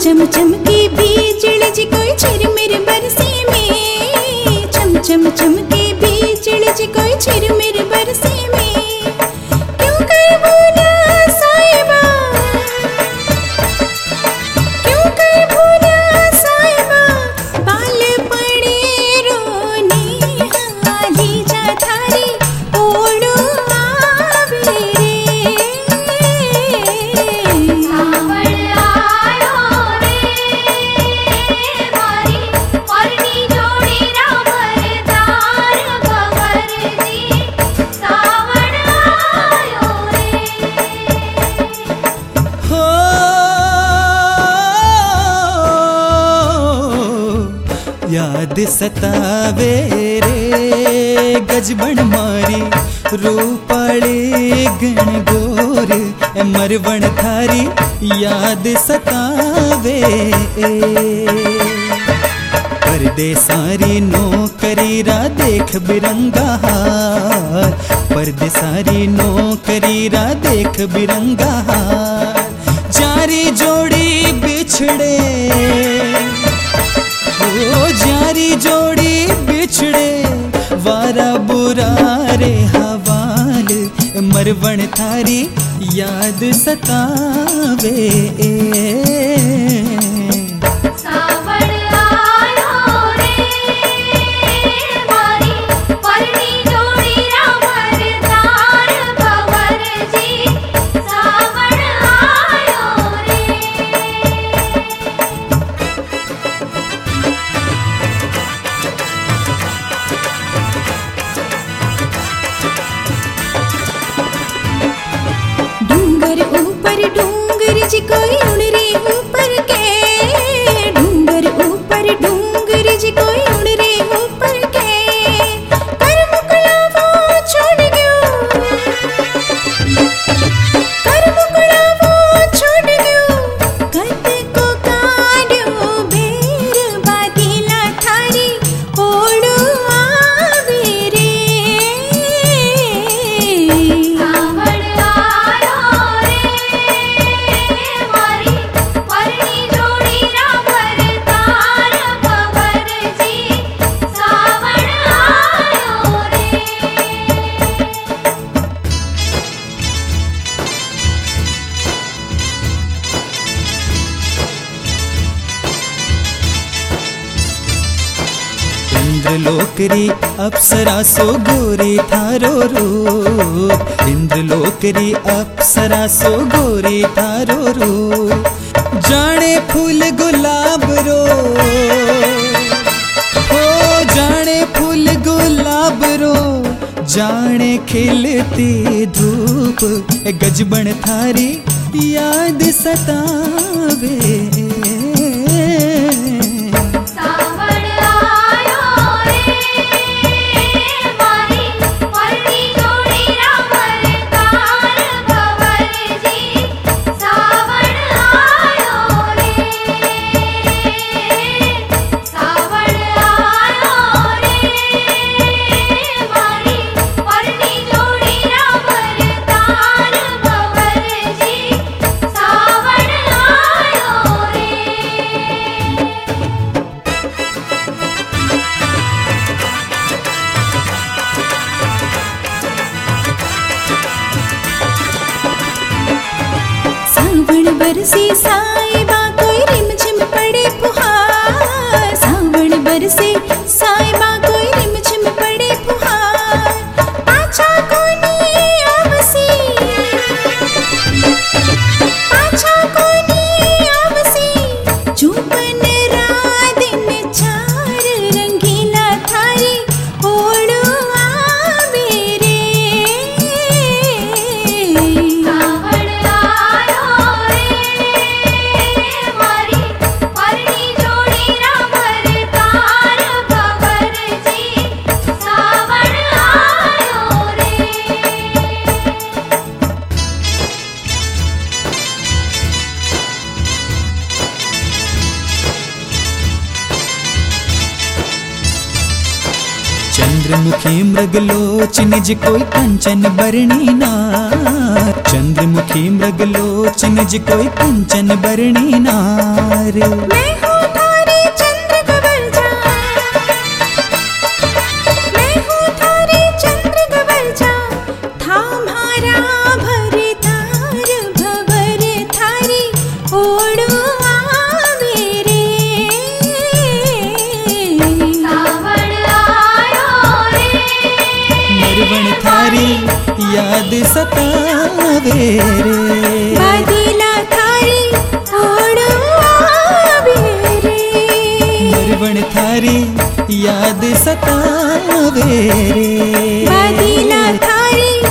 चम चमके बिजली जी कोई छिरमिर बरसे में, चम चम चमके बिजली जी कोई छिरमिर बरसे में। क्यों कर भूला साहिबा, क्यों कर भूला साहिबा, बाल पड़े रोने हाली जा थारी ओढ़ो आवे रे। याद सतावे रे गजबन मारी, रूपाले गण गोर मरवण थारी याद सतावे। परदेसारी नौकरी रा देख बिरंगा हार, परदेसारी नौकरी रा देख बिरंगा हार। जारी जोड़ी बिछड़े, ओ जारी जोड़ी बिछड़े, वारा बुरा रे हवाल मरवण थारी याद सतावे। डूंगर जी कोई उड़ रे ऊपर के, डूंगर ऊपर डूंगर जी कोई उड़ रे ऊपर के। कर मुकला वो छोड़ गयो, कर मुकला वो छोड़ गयो, कद को काढ़ो बेर बादीला थारी ओढ़ो आवे रे। इंद्रलोकरी अप्सरा सो गोरी थारो रूप, इंद्रलोकरी अप्सरा सो गोरी थारो रूप। जाने फूल गुलाब रो, हो जाने फूल गुलाब रो, जाने खिलती धूप गजबन थारी याद सतावे। बरसे साहिबा कोई रिमझिम पड़े फुहार, सावण बरसे साहिबा कोई रिमझिम पड़े फुहार। पाछा कोनी आवसी, पाछा कोनी आवसी, चुपन रादिन चार रंगीला थारी ओढ़ो आवे रे। चंद्रमुखी मृगलोचन जी कोई कंचन बरणी नार, चंद्रमुखी मृगलोचन जी कोई कंचन बरणी नार। मैं हूँ थारी चंद्र कवलजा, मैं हूँ थारी चंद्र कवलजा, था म्हारा भर तार भवर थारी ओढ़ो आवे रे। सावण आयो रे, मरवण थारी याद सतावे रे, बादीला थारी ओढ़ो आवे रे। मरवण थारी याद सतावे रे, बादीला थारी